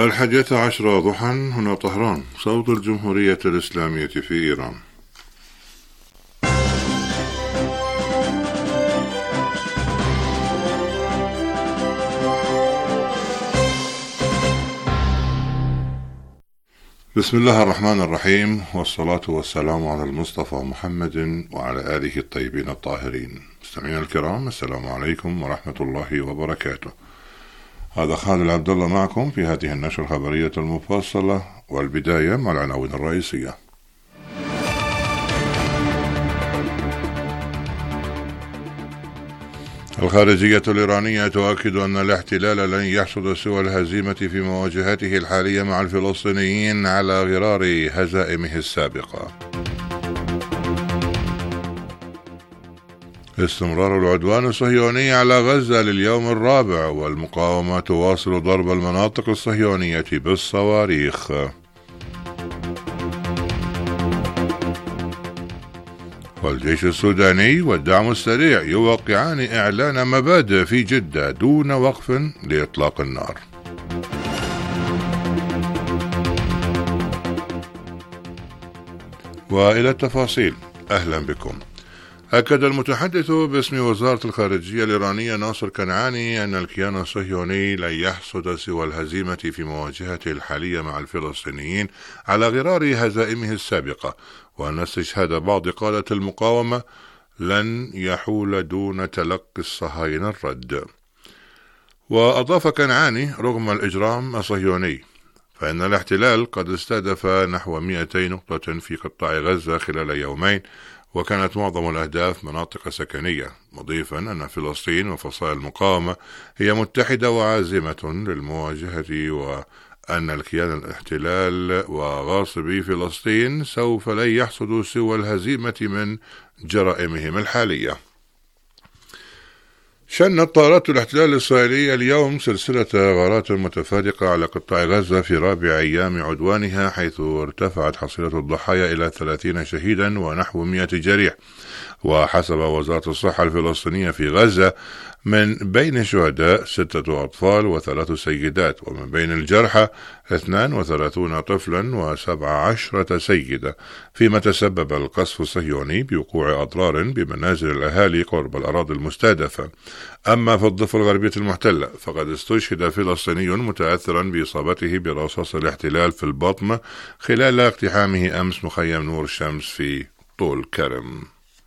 11 ضحى. هنا طهران، صوت الجمهورية الإسلامية في إيران. بسم الله الرحمن الرحيم، والصلاة والسلام على المصطفى محمد وعلى آله الطيبين الطاهرين. مستمعينا الكرام، السلام عليكم ورحمة الله وبركاته. هذا خالد عبد الله معكم في هذه النشرة الخبرية المفصلة، والبداية مع العناوين الرئيسية. الخارجية الإيرانية تؤكد أن الاحتلال لن يحصد سوى الهزيمة في مواجهته الحالية مع الفلسطينيين على غرار هزائمه السابقة. استمرار العدوان الصهيوني على غزة لليوم الرابع، والمقاومة تواصل ضرب المناطق الصهيونية بالصواريخ. والجيش السوداني والدعم السريع يوقعان إعلان مبادئ في جدة دون وقف لإطلاق النار. وإلى التفاصيل، أهلا بكم. أكد المتحدث باسم وزارة الخارجية الإيرانية ناصر كنعاني أن الكيان الصهيوني لن يحصد سوى الهزيمة في مواجهته الحالية مع الفلسطينيين على غرار هزائمه السابقة، وأن استشهاد بعض قادة المقاومة لن يحول دون تلقي الصهاينة الرد. وأضاف كنعاني: رغم الإجرام الصهيوني فإن الاحتلال قد استهدف نحو 200 نقطة في قطاع غزة خلال يومين، وكانت معظم الأهداف مناطق سكنية، مضيفا أن فلسطين وفصائل المقاومة هي متحدة وعازمة للمواجهة، وأن الكيان الاحتلال وغاصبي فلسطين سوف لن يحصدوا سوى الهزيمة من جرائمهم الحالية. شنت طائرات الاحتلال الإسرائيلي اليوم سلسلة غارات متفرقة على قطاع غزة في رابع أيام عدوانها، حيث ارتفعت حصيلة الضحايا إلى 30 شهيدا ونحو 100 جريح. وحسب وزارة الصحة الفلسطينية في غزة، من بين الشهداء 6 أطفال و3 سيدات، ومن بين الجرحى 32 طفلا و17 سيدة، فيما تسبب القصف الصهيوني بوقوع أضرار بمنازل الأهالي قرب الأراضي المستهدفة. أما في الضفة الغربية المحتلة، فقد استشهد فلسطيني متأثرا بإصابته برصاص الاحتلال في البطن خلال اقتحامه أمس مخيم نور الشمس في طول كرم.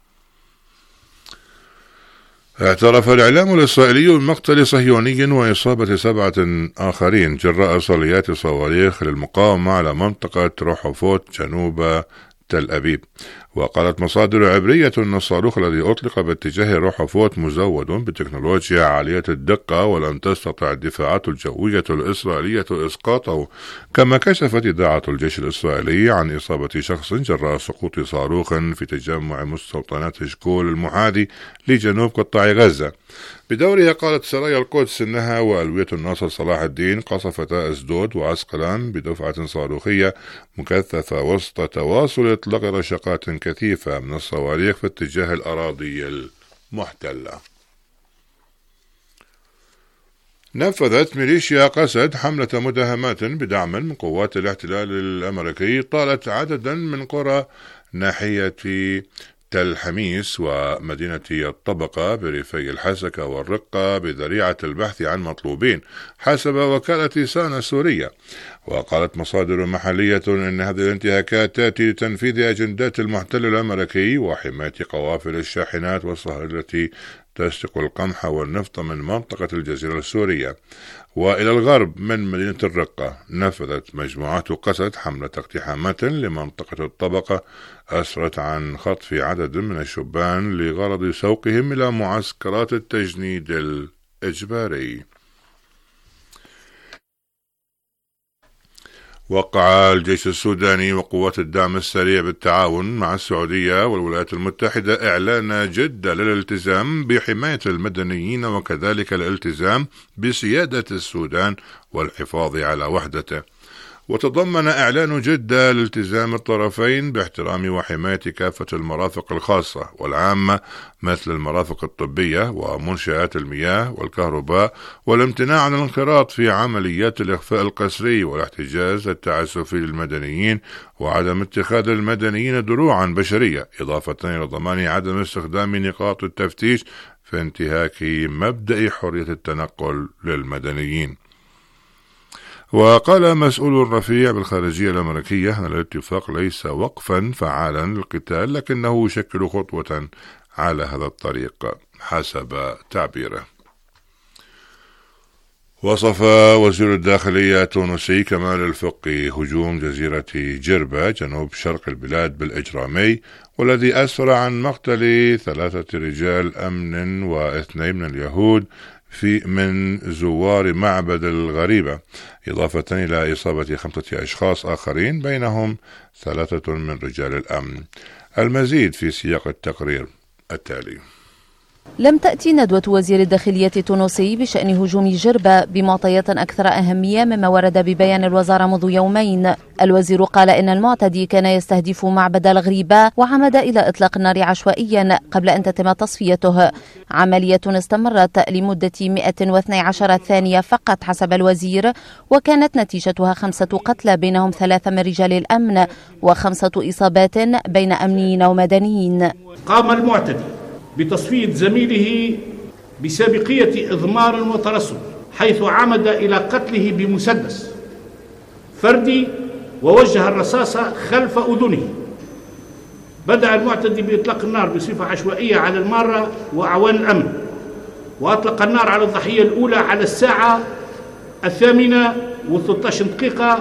اعترف الإعلام الإسرائيلي بمقتل صهيوني وإصابة 7 آخرين جراء صليات صواريخ للمقاومة على منطقة رحفوت جنوب تل أبيب. وقالت مصادر عبرية أن الصاروخ الذي أطلق باتجاه رحفوت مزود بتكنولوجيا عالية الدقة، ولم تستطع الدفاعات الجوية الإسرائيلية إسقاطه. كما كشفت إذاعة الجيش الإسرائيلي عن إصابة شخص جراء سقوط صاروخ في تجمع مستوطنات شكول المحاذي لجنوب قطاع غزة. بدورها قالت سرايا القدس إنها وألوية الناصر صلاح الدين قصفتا أسدود وعسقلان بدفعة صاروخية مكثفة وسط تواصل إطلاق رشقات كثيفة من الصواريخ في اتجاه الأراضي المحتلة. نفذت ميليشيا قسد حملة مداهمات بدعم من قوات الاحتلال الأمريكي طالت عددا من قرى ناحية تل حميس ومدينة الطبقة بريفي الحسكة والرقة بذريعة البحث عن مطلوبين، حسب وكالة سانا السورية. وقالت مصادر محلية إن هذه الانتهاكات تأتي لتنفيذ أجندات المحتل الأمريكي وحماية قوافل الشاحنات والصهر التي تسرق القمح والنفط من منطقة الجزيرة السورية. وإلى الغرب من مدينة الرقة، نفذت مجموعات قسد حملة اقتحامات لمنطقة الطبقة أسرت عن خطف عدد من الشبان لغرض سوقهم إلى معسكرات التجنيد الإجباري. وقع الجيش السوداني وقوات الدعم السريع بالتعاون مع السعودية والولايات المتحدة إعلان جدة للالتزام بحماية المدنيين، وكذلك الالتزام بسيادة السودان والحفاظ على وحدته. وتضمن إعلان جدة لالتزام الطرفين باحترام وحماية كافة المرافق الخاصة والعامة مثل المرافق الطبية ومنشآت المياه والكهرباء، والامتناع عن الانخراط في عمليات الإخفاء القسري والاحتجاز التعسفي للمدنيين، وعدم اتخاذ المدنيين دروعا بشرية، إضافة إلى ضمان عدم استخدام نقاط التفتيش في انتهاك مبدأ حرية التنقل للمدنيين. وقال مسؤول رفيع بالخارجية الأمريكية أن الاتفاق ليس وقفا فعالا للقتال، لكنه يشكل خطوة على هذا الطريق حسب تعبيره. وصف وزير الداخلية التونسي كمال الفقي هجوم جزيرة جربة جنوب شرق البلاد بالإجرامي، والذي أسفر عن مقتل 3 رجال أمن و2 من اليهود من زوار معبد الغريبة، إضافة إلى إصابة 5 أشخاص آخرين بينهم 3 من رجال الأمن. المزيد في سياق التقرير التالي. لم تأتي ندوة وزير الداخلية التونسي بشأن هجوم جربة بمعطيات أكثر أهمية مما ورد ببيان الوزارة منذ يومين. الوزير قال إن المعتدي كان يستهدف معبد الغريبة وعمد إلى إطلاق النار عشوائيا قبل أن تتم تصفيته. عملية استمرت لمدة 112 ثانية فقط حسب الوزير، وكانت نتيجتها 5 قتلى بينهم 3 من رجال الأمن و5 إصابات بين أمنيين ومدنيين. قام المعتدي بتصفية زميله بسابقية إضمار وترصد، حيث عمد إلى قتله بمسدس فردي ووجه الرصاص خلف أذنه. بدأ المعتدي بإطلاق النار بصفة عشوائية على المارة وأعوان الأمن، وأطلق النار على الضحية الأولى على الساعة 8:13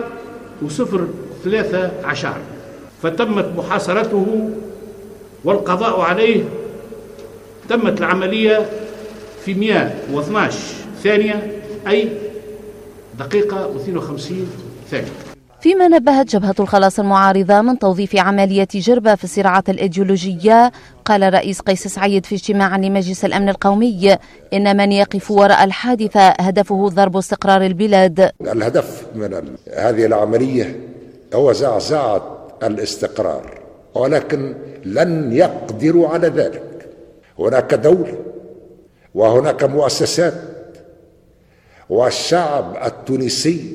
و03 فتمت محاصرته والقضاء عليه. تمت العملية في 112 ثانية، أي دقيقة و52 ثانية. فيما نبهت جبهة الخلاص المعارضة من توظيف عملية جربة في الصراعات الإيديولوجية، قال الرئيس قيس سعيد في اجتماع لمجلس الأمن القومي إن من يقف وراء الحادثة هدفه ضرب استقرار البلاد. الهدف من هذه العملية هو زعزعة الاستقرار، ولكن لن يقدروا على ذلك. هناك دولة وهناك مؤسسات، والشعب التونسي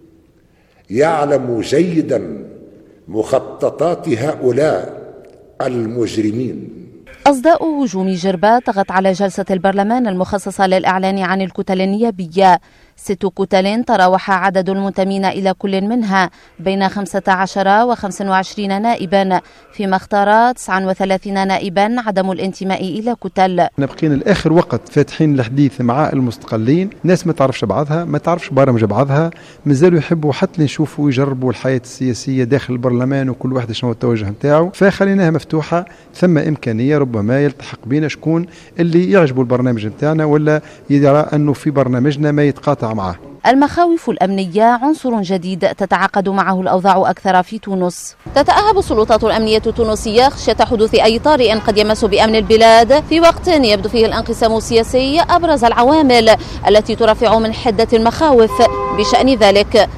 يعلم جيدا مخططات هؤلاء المجرمين. أصداء هجوم جربة طغت على جلسة البرلمان المخصصة للإعلان عن الكتل النيابية. 6 كتل تراوح عدد المنتمين إلى كل منها بين 15 و25 نائبا، فيما اختار 39 نائبا عدم الانتماء إلى كتل. بقينا الآخر وقت فاتحين الحديث مع المستقلين، ناس ما تعرفش بعضها، ما تعرفش برامج بعضها، مازالوا يحبوا حتى نشوفوا ويجربوا الحياة السياسية داخل البرلمان وكل واحد شنو التوجه نتاعو، فخليناها مفتوحة. ثم إمكانية ربما يلتحق بنا شكون اللي يعجبوا البرنامج نتاعنا ولا يرى أنه في برنامجنا ما يتقاطع معه. المخاوف الأمنية عنصر جديد تتعاقد معه الأوضاع أكثر في تونس. تتأهب السلطات الأمنية التونسية خشية حدوث أي طارئ قد يمس بأمن البلاد في وقت يبدو فيه الانقسام السياسي أبرز العوامل التي ترفع من حدة المخاوف بشأن ذلك.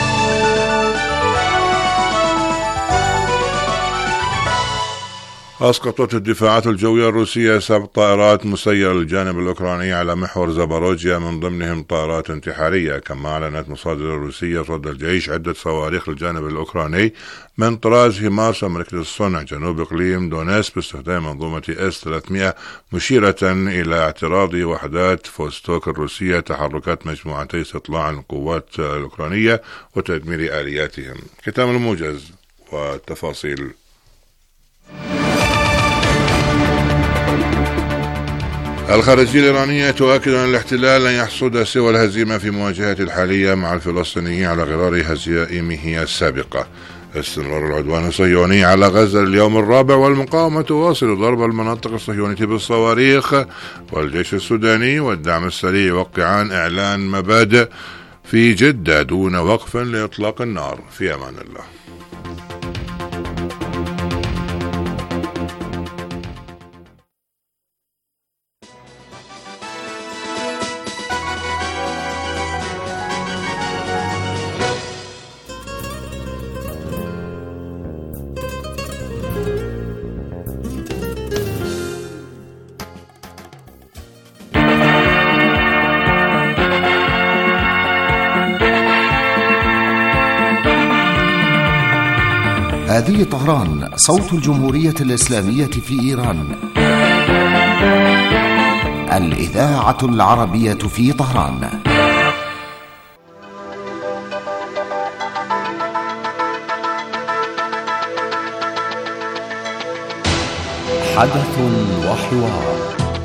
أسقطت الدفاعات الجوية الروسية 7 طائرات مسيرة للجانب الأوكراني على محور زاباروجيا، من ضمنهم طائرات انتحارية. كما أعلنت مصادر روسية رد الجيش عدة صواريخ للجانب الأوكراني من طراز هيمارس أمريكية الصنع جنوب إقليم دونيس باستخدام منظومة S-300، مشيرة إلى اعتراض وحدات فوستوك الروسية تحركات مجموعتي استطلاع القوات الأوكرانية وتدمير آلياتهم. ختام الموجز والتفاصيل. الخارجية الإيرانية تؤكد أن الاحتلال لن يحصد سوى الهزيمة في مواجهة الحالية مع الفلسطينيين على غرار هزائمه السابقة. استمرار العدوان الصهيوني على غزة اليوم الرابع، والمقاومة تواصل ضرب المناطق الصهيونية بالصواريخ، والجيش السوداني والدعم السريع يوقعان إعلان مبادئ في جدة دون وقف لإطلاق النار. في أمان الله. هذه طهران، صوت الجمهورية الإسلامية في إيران، الإذاعة العربية في طهران. حدث وحوار.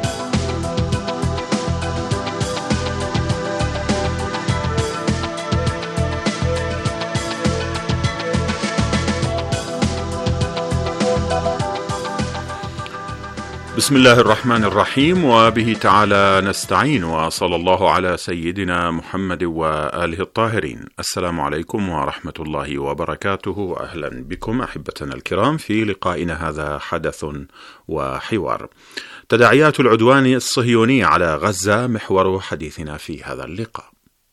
بسم الله الرحمن الرحيم، وبه تعالى نستعين، وصلى الله على سيدنا محمد وآله الطاهرين. السلام عليكم ورحمة الله وبركاته. أهلا بكم أحبتنا الكرام في لقائنا هذا حدث وحوار. تداعيات العدوان الصهيوني على غزة محور حديثنا في هذا اللقاء.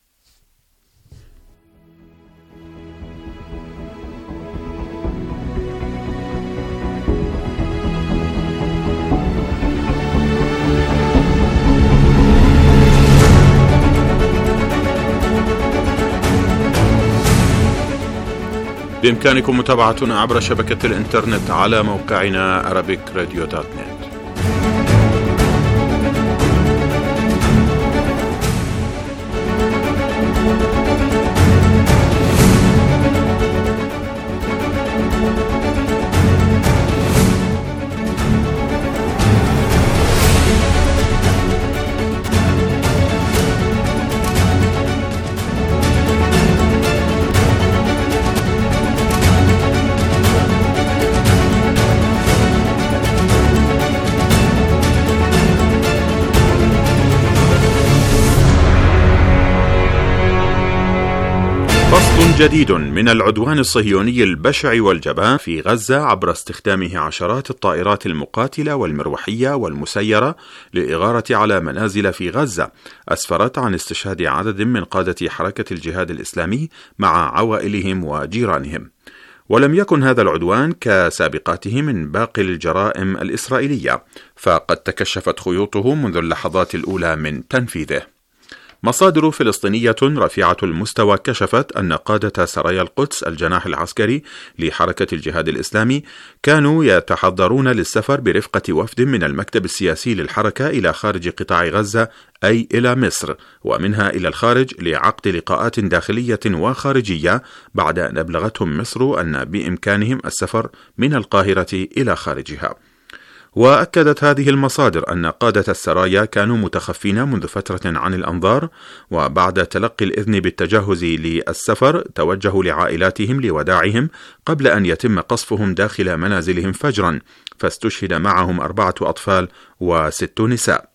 بإمكانكم متابعتنا عبر شبكة الإنترنت على موقعنا arabicradio.net. جديد من العدوان الصهيوني البشع والجبان في غزة عبر استخدامه عشرات الطائرات المقاتلة والمروحية والمسيرة للإغارة على منازل في غزة، أسفرت عن استشهاد عدد من قادة حركة الجهاد الإسلامي مع عوائلهم وجيرانهم. ولم يكن هذا العدوان كسابقاته من باقي الجرائم الإسرائيلية، فقد تكشفت خيوطه منذ اللحظات الأولى من تنفيذه. مصادر فلسطينية رفيعة المستوى كشفت أن قادة سرايا القدس الجناح العسكري لحركة الجهاد الإسلامي كانوا يتحضرون للسفر برفقة وفد من المكتب السياسي للحركة إلى خارج قطاع غزة، أي إلى مصر، ومنها إلى الخارج لعقد لقاءات داخلية وخارجية، بعد أن أبلغتهم مصر أن بإمكانهم السفر من القاهرة إلى خارجها. وأكدت هذه المصادر أن قادة السرايا كانوا متخفين منذ فترة عن الأنظار، وبعد تلقي الإذن بالتجهز للسفر توجهوا لعائلاتهم لوداعهم قبل أن يتم قصفهم داخل منازلهم فجرا، فاستشهد معهم 4 أطفال و6 نساء.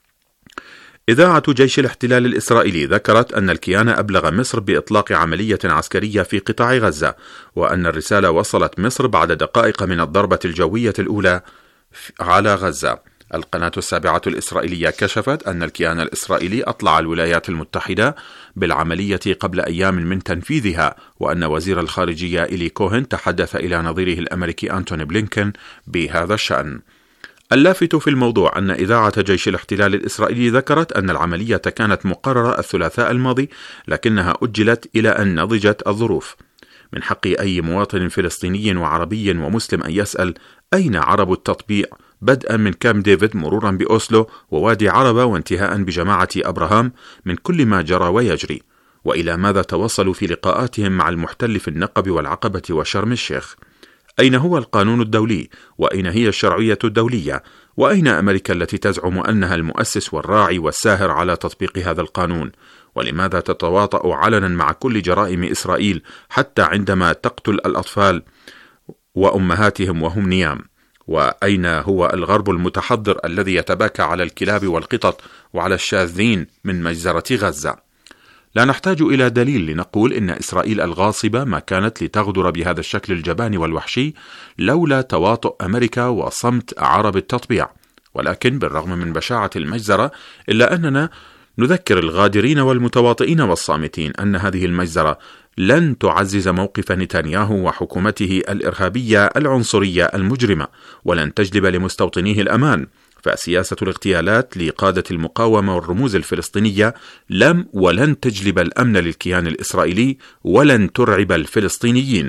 إذاعة جيش الاحتلال الإسرائيلي ذكرت أن الكيان أبلغ مصر بإطلاق عملية عسكرية في قطاع غزة، وأن الرسالة وصلت مصر بعد دقائق من الضربة الجوية الأولى على غزة. القناة السابعة الإسرائيلية كشفت أن الكيان الإسرائيلي أطلع الولايات المتحدة بالعملية قبل أيام من تنفيذها، وأن وزير الخارجية إلي كوهن تحدث إلى نظيره الأمريكي أنتوني بلينكن بهذا الشأن. اللافت في الموضوع أن إذاعة جيش الاحتلال الإسرائيلي ذكرت أن العملية كانت مقررة الثلاثاء الماضي، لكنها أجلت إلى أن نضجت الظروف. من حق أي مواطن فلسطيني وعربي ومسلم أن يسأل: أين عرب التطبيع، بدءا من كامب ديفيد مرورا بأوسلو ووادي عربة وانتهاء بجماعة أبراهام، من كل ما جرى ويجري؟ وإلى ماذا توصلوا في لقاءاتهم مع المحتل في النقب والعقبة وشرم الشيخ؟ أين هو القانون الدولي؟ وأين هي الشرعية الدولية؟ وأين أمريكا التي تزعم أنها المؤسس والراعي والساهر على تطبيق هذا القانون؟ ولماذا تتواطأ علنا مع كل جرائم إسرائيل حتى عندما تقتل الأطفال وأمهاتهم وهم نيام؟ وأين هو الغرب المتحضر الذي يتباكى على الكلاب والقطط وعلى الشاذين من مجزرة غزة؟ لا نحتاج إلى دليل لنقول إن إسرائيل الغاصبة ما كانت لتغدر بهذا الشكل الجبان والوحشي لولا تواطؤ أمريكا وصمت عرب التطبيع. ولكن بالرغم من بشاعة المجزرة، إلا أننا نذكر الغادرين والمتواطئين والصامتين أن هذه المجزرة لن تعزز موقف نتنياهو وحكومته الإرهابية العنصرية المجرمة، ولن تجلب لمستوطنيه الأمان. فسياسة الاغتيالات لقادة المقاومة والرموز الفلسطينية ولن تجلب الأمن للكيان الإسرائيلي، ولن ترعب الفلسطينيين.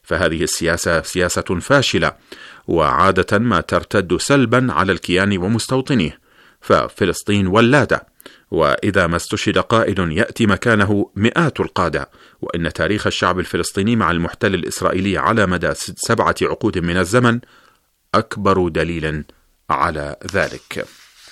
فهذه السياسة سياسة فاشلة وعادة ما ترتد سلبا على الكيان ومستوطنيه، ففلسطين ولادة، وإذا ما استشهد قائد يأتي مكانه مئات القادة، وإن تاريخ الشعب الفلسطيني مع المحتل الإسرائيلي على مدى 7 عقود من الزمن أكبر دليل على ذلك.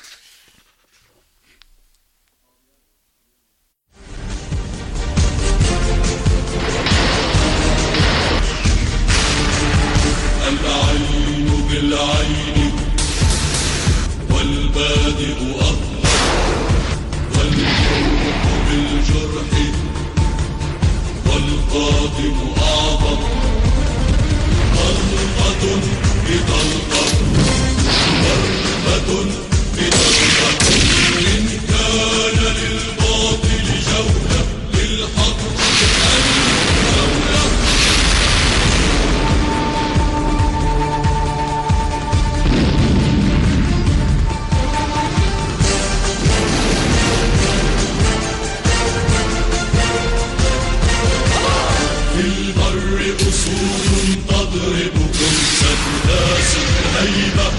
العين بالعين والبادئ أطلق والجرح بالجرح والقادم أعظم، طلقة بطلقة ضربة بضربة، إن كان للباطل جولة للحق جولة. في البر أسود تضربكم ستداس الهيبة،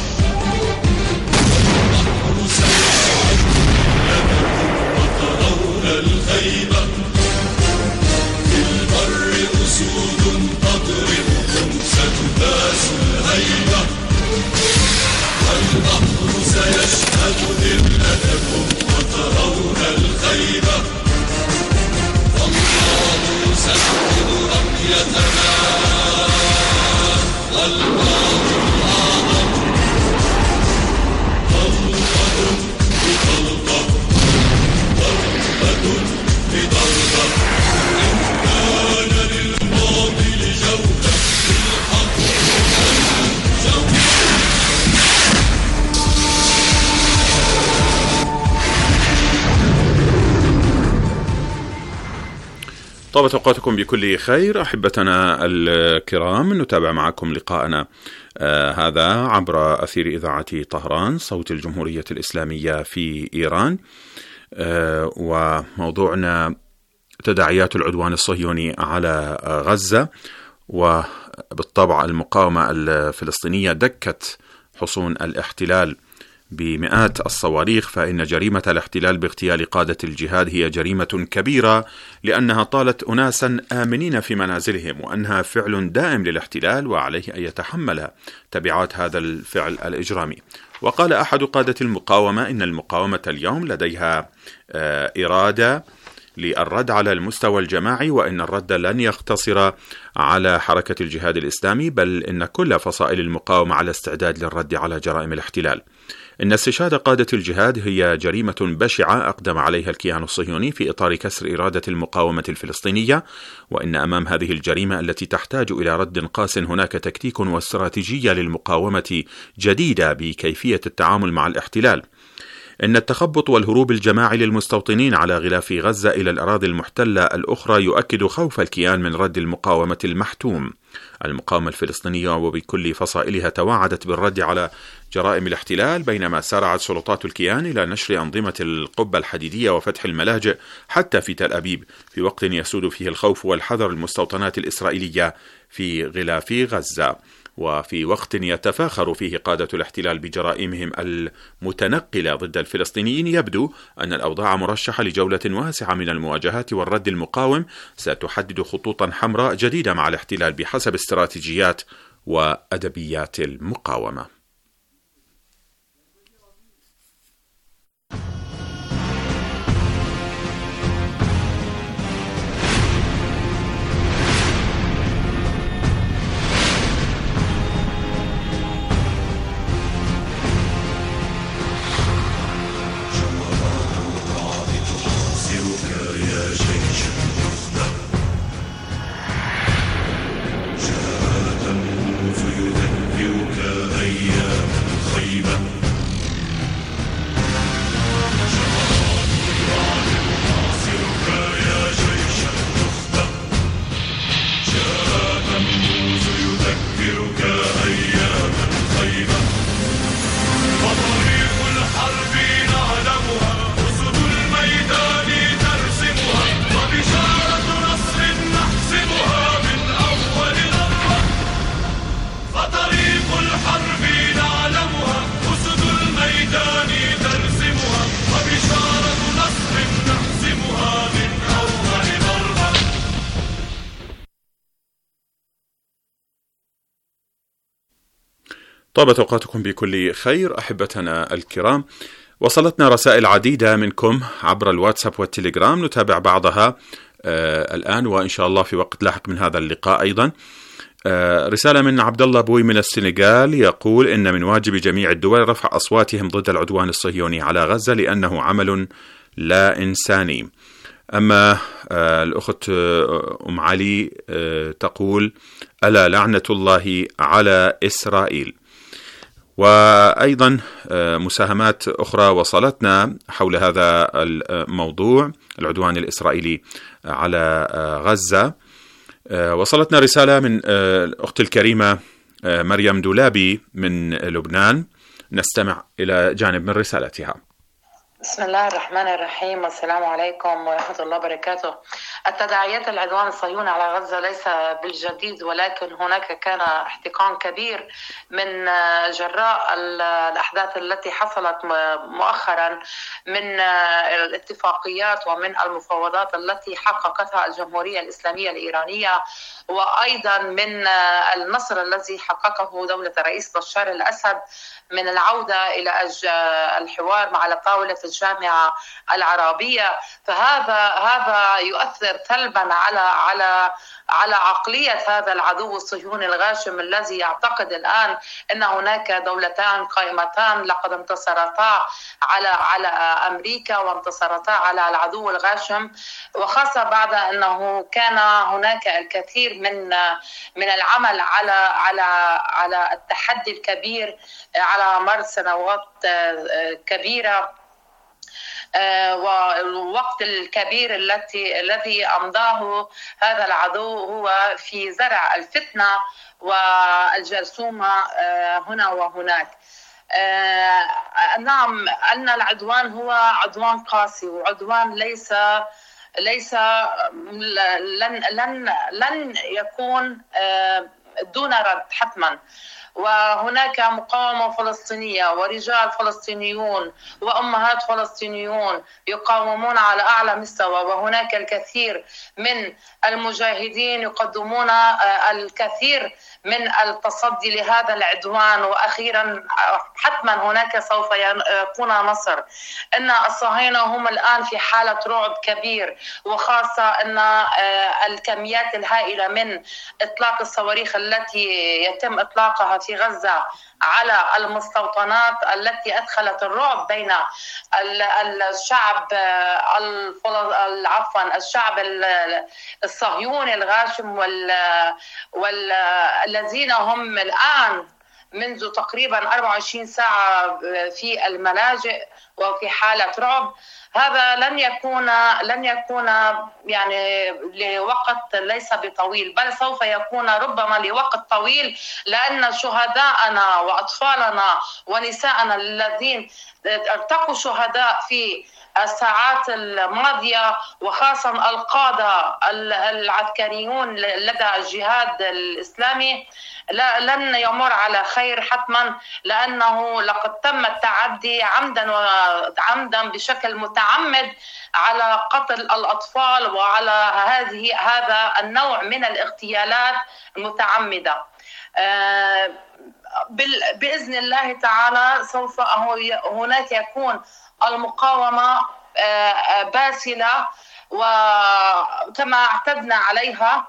والبحر سيشهد لكم وترون الخيبة. في البر أسود تضربكم ستداس الهيبة، والبحر سيشهد ذلتكم وترون الخيبة. والله سيحفظ رميتنا والباطل أعظم، طلقة بطلقة ضربة بضربة، إن كان للباطل جولة للحق جولة. طابت أوقاتكم بكل خير أحبتنا الكرام، نتابع معكم لقاءنا هذا عبر أثير إذاعة طهران صوت الجمهورية الإسلامية في إيران، وموضوعنا تداعيات العدوان الصهيوني على غزة. وبالطبع المقاومة الفلسطينية دكت حصون الاحتلال بمئات الصواريخ، فإن جريمة الاحتلال باغتيال قادة الجهاد هي جريمة كبيرة، لأنها طالت أناسا آمنين في منازلهم، وأنها فعل دائم للاحتلال وعليه أن يتحمل تبعات هذا الفعل الإجرامي. وقال أحد قادة المقاومة إن المقاومة اليوم لديها إرادة للرد على المستوى الجماعي، وإن الرد لن يقتصر على حركة الجهاد الإسلامي، بل إن كل فصائل المقاومة على استعداد للرد على جرائم الاحتلال. إن استشهاد قادة الجهاد هي جريمة بشعة أقدم عليها الكيان الصهيوني في إطار كسر إرادة المقاومة الفلسطينية، وإن أمام هذه الجريمة التي تحتاج إلى رد قاس هناك تكتيك واستراتيجية للمقاومة جديدة بكيفية التعامل مع الاحتلال. إن التخبط والهروب الجماعي للمستوطنين على غلاف غزة إلى الأراضي المحتلة الأخرى يؤكد خوف الكيان من رد المقاومة المحتوم. المقاومة الفلسطينية وبكل فصائلها توعدت بالرد على جرائم الاحتلال، بينما سارعت سلطات الكيان إلى نشر أنظمة القبة الحديدية وفتح الملاجئ حتى في تل أبيب، في وقت يسود فيه الخوف والحذر المستوطنات الإسرائيلية في غلاف غزة، وفي وقت يتفاخر فيه قادة الاحتلال بجرائمهم المتنقلة ضد الفلسطينيين. يبدو أن الأوضاع مرشحة لجولة واسعة من المواجهات والرد المقاوم ستحدد خطوطا حمراء جديدة مع الاحتلال بحسب استراتيجيات وأدبيات المقاومة. فيدبرك أيها طابت أوقاتكم بكل خير أحبتنا الكرام. وصلتنا رسائل عديدة منكم عبر الواتساب والتليجرام، نتابع بعضها الآن وإن شاء الله في وقت لاحق من هذا اللقاء. أيضا رسالة من عبد الله بوي من السنغال، يقول إن من واجب جميع الدول رفع أصواتهم ضد العدوان الصهيوني على غزة لأنه عمل لا إنساني. أما الأخت أم علي تقول ألا لعنة الله على إسرائيل. وأيضا مساهمات أخرى وصلتنا حول هذا الموضوع، العدوان الإسرائيلي على غزة. وصلتنا رسالة من الأخت الكريمة مريم دولابي من لبنان، نستمع إلى جانب من رسالتها. بسم الله الرحمن الرحيم، والسلام عليكم ورحمة الله وبركاته. التداعيات العدوان الصهيوني على غزة ليس بالجديد، ولكن هناك كان احتقان كبير من جراء الأحداث التي حصلت مؤخرا من الاتفاقيات ومن المفاوضات التي حققتها الجمهورية الإسلامية الإيرانية، وأيضا من النصر الذي حققه دولة الرئيس بشار الأسد من العودة إلى الحوار مع طاولة الجامعة العربية. فهذا يؤثر سلبا على عقلية هذا العدو الصهيوني الغاشم الذي يعتقد الآن أن هناك دولتان قائمتان لقد انتصرتا على أمريكا وانتصرتا على العدو الغاشم، وخاصة بعد أنه كان هناك الكثير من العمل على التحدي الكبير على مر سنوات كبيرة، والوقت الكبير الذي أمضاه هذا العدو هو في زرع الفتنة والجرثومة هنا وهناك. نعم، أن العدوان هو عدوان قاسي، وعدوان لن يكون دون رد حتما. وهناك مقاومة فلسطينية ورجال فلسطينيون وأمهات فلسطينيون يقاومون على أعلى مستوى، وهناك الكثير من المجاهدين يقدمون الكثير من التصدي لهذا العدوان، وأخيرا حتما هناك سوف يكون نصر. إن الصهاينة هم الآن في حالة رعب كبير، وخاصة أن الكميات الهائلة من إطلاق الصواريخ التي يتم إطلاقها في غزة على المستوطنات التي أدخلت الرعب بين الشعب الصهيوني الغاشم والذين هم الآن منذ تقريبا 24 ساعة في الملاجئ وفي حالة رعب. هذا لن يكون يعني لوقت ليس بطويل، بل سوف يكون ربما لوقت طويل، لأن شهداءنا وأطفالنا ونساءنا الذين ارتقوا شهداء في الساعات الماضية، وخاصة القادة العسكريون لدى الجهاد الإسلامي، لن يمر على خير حتما، لأنه لقد تم التعدي عمدا بشكل متعمد على قتل الأطفال وعلى هذا النوع من الاغتيالات المتعمدة. بإذن الله تعالى سوف هناك يكون المقاومة باسلة وكما اعتدنا عليها،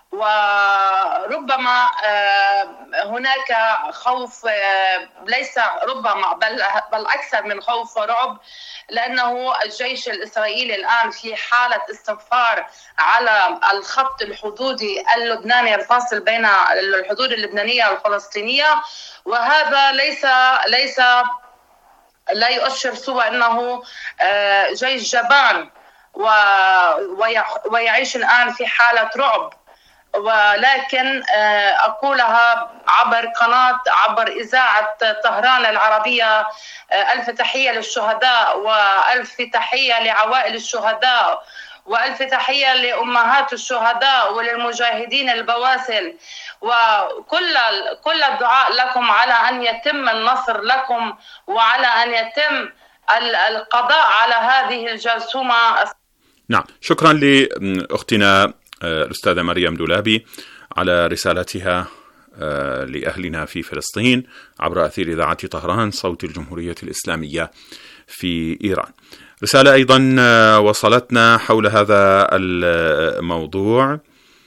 وربما هناك خوف، ليس ربما بل أكثر من خوف ورعب، لأنه الجيش الإسرائيلي الآن في حالة استنفار على الخط الحدودي اللبناني الفاصل بين الحدود اللبنانية والفلسطينية، وهذا لا يؤشر سوى أنه جيش جبان ويعيش الآن في حالة رعب. ولكن أقولها عبر إذاعة طهران العربية، ألف تحية للشهداء، وألف تحية لعوائل الشهداء، وألف تحية لأمهات الشهداء وللمجاهدين البواسل، وكل الدعاء لكم على أن يتم النصر لكم وعلى أن يتم القضاء على هذه الجرثومة. نعم، شكرا لأختنا الأستاذة مريم دولابي على رسالتها لأهلنا في فلسطين عبر أثير إذاعة طهران صوت الجمهورية الإسلامية في إيران. رسالة أيضا وصلتنا حول هذا الموضوع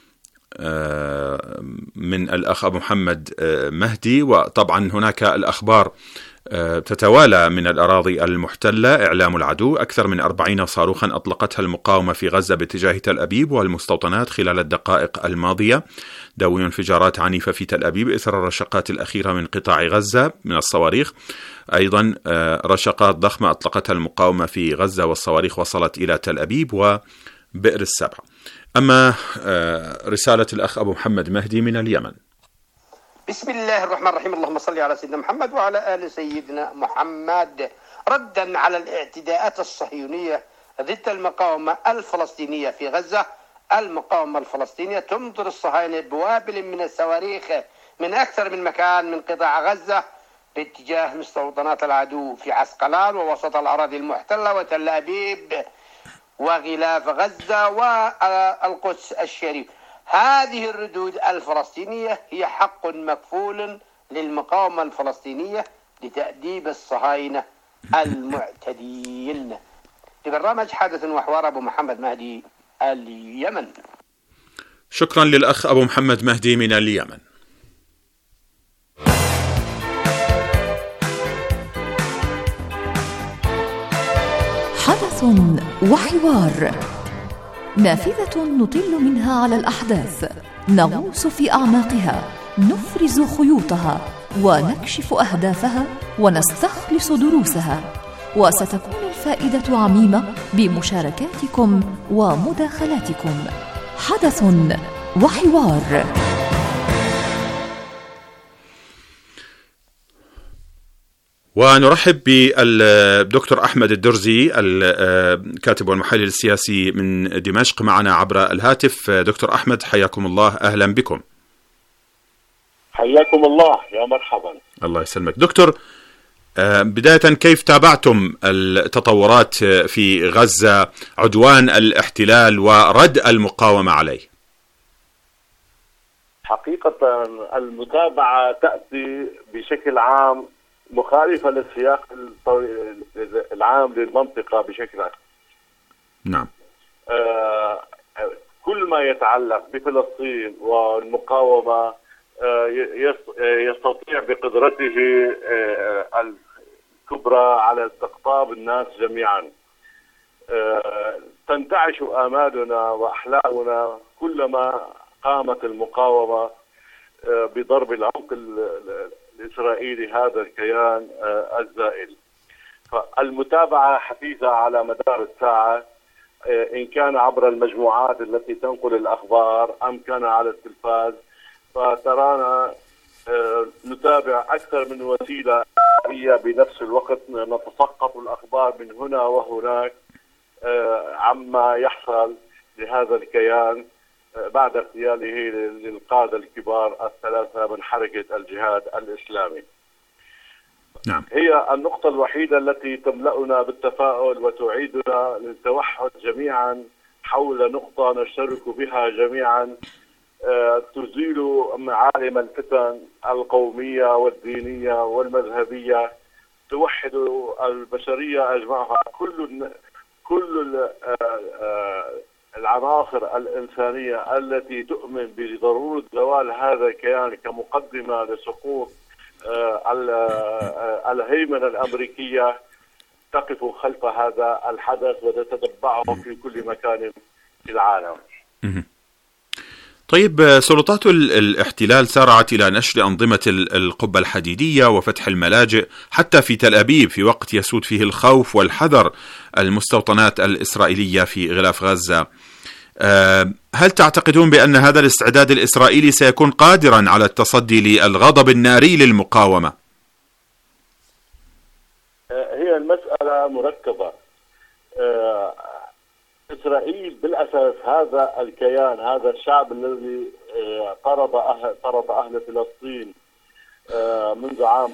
من الأخ أبو محمد مهدي، وطبعا هناك الأخبار تتوالى من الأراضي المحتلة. إعلام العدو: أكثر من 40 صاروخا أطلقتها المقاومة في غزة باتجاه تل أبيب والمستوطنات خلال الدقائق الماضية. دوي انفجارات عنيفة في تل أبيب إثر الرشقات الأخيرة من قطاع غزة من الصواريخ. أيضا رشقات ضخمة أطلقتها المقاومة في غزة والصواريخ وصلت إلى تل أبيب وبئر السبع. أما رسالة الأخ أبو محمد مهدي من اليمن: بسم الله الرحمن الرحيم، اللهم صل على سيدنا محمد وعلى آل سيدنا محمد. ردا على الاعتداءات الصهيونية ضد المقاومة الفلسطينية في غزة، المقاومة الفلسطينية تمطر الصهاينة بوابل من الصواريخ من أكثر من مكان من قطاع غزة باتجاه مستوطنات العدو في عسقلان ووسط الأراضي المحتلة وتل أبيب وغلاف غزة والقدس الشريف. هذه الردود الفلسطينية هي حق مكفول للمقاومة الفلسطينية لتأديب الصهاينة المعتدين. لبرنامج حدث وحوار أبو محمد مهدي، اليمن. شكرا للأخ أبو محمد مهدي من اليمن. حدث وحوار، نافذة نطل منها على الأحداث، نغوص في أعماقها، نفرز خيوطها ونكشف أهدافها ونستخلص دروسها، وستكون الفائدة عميمة بمشاركاتكم ومداخلاتكم. حدث وحوار. ونرحب بالدكتور أحمد الدرزي الكاتب والمحلل السياسي من دمشق معنا عبر الهاتف. دكتور أحمد حياكم الله، أهلا بكم. حياكم الله، يا مرحبا. الله يسلمك دكتور. بداية، كيف تابعتم التطورات في غزة، عدوان الاحتلال ورد المقاومة عليه؟ حقيقة المتابعة تأتي بشكل عام مخالفة للسياق العام للمنطقة بشكل عام. نعم. كل ما يتعلق بفلسطين والمقاومة يستطيع بقدرته الكبرى على استقطاب الناس جميعا. تنتعش آمالنا وأحلامنا كلما قامت المقاومة بضرب العمق الإسرائيلي هذا الكيان الزائل. فالمتابعة حثيثة على مدار الساعة، إن كان عبر المجموعات التي تنقل الأخبار أم كان على التلفاز، فترانا نتابع أكثر من وسيلة بنفس الوقت، نتسقط الأخبار من هنا وهناك عما يحصل لهذا الكيان بعد اغتياله للقادة الكبار الثلاثة من حركة الجهاد الإسلامي. نعم. هي النقطة الوحيدة التي تملأنا بالتفاؤل وتعيدنا للتوحد جميعا حول نقطة نشترك بها جميعا، تزيل معالم الفتن القومية والدينية والمذهبية، توحد البشرية أجمعها. كل العناصر الإنسانية التي تؤمن بضرورة زوال هذا الكيان كمقدمة لسقوط الهيمنة الأمريكية تقف خلف هذا الحدث وتتبعه في كل مكان في العالم. طيب، سلطات الاحتلال سارعت إلى نشر أنظمة القبة الحديدية وفتح الملاجئ حتى في تل أبيب في وقت يسود فيه الخوف والحذر المستوطنات الإسرائيلية في غلاف غزة. هل تعتقدون بأن هذا الاستعداد الإسرائيلي سيكون قادرا على التصدي للغضب الناري للمقاومة؟ هي المسألة مركبة. إسرائيل بالأساس هذا الكيان، هذا الشعب الذي طرد أهل فلسطين منذ عام